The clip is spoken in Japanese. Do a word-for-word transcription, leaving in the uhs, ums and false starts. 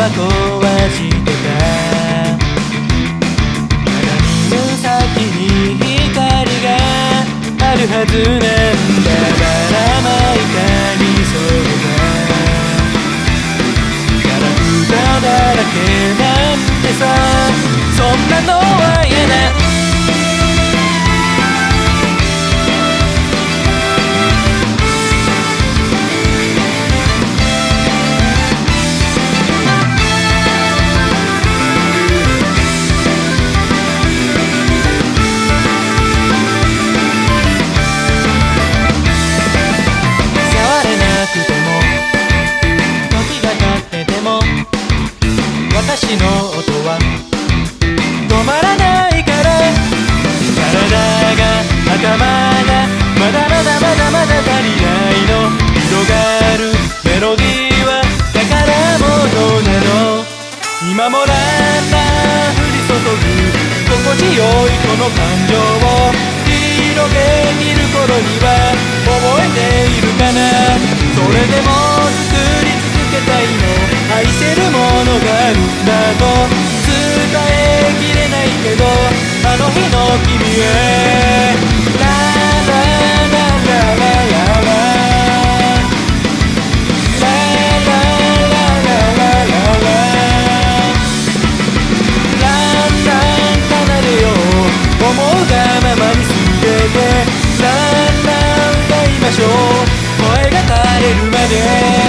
は壊してた。まだ見ぬ先に光があるはずなんだ。ばらまいた理想がガラクタだらけなんてさ、そんなのは嫌だ。私の音は止まらないから、体が頭がまだまだまだまだ足りないの。広がるメロディーは宝物なの。今もランナー降り注ぐ心地よいこの感情を広げきる頃には覚えているかな。それでも作り続けたいの。愛せるものがあるんだと伝えきれないけど、あの日の君へラララララララララララララランラン離れよう思うがままに全てランラン歌いましょう。声が垂れるまで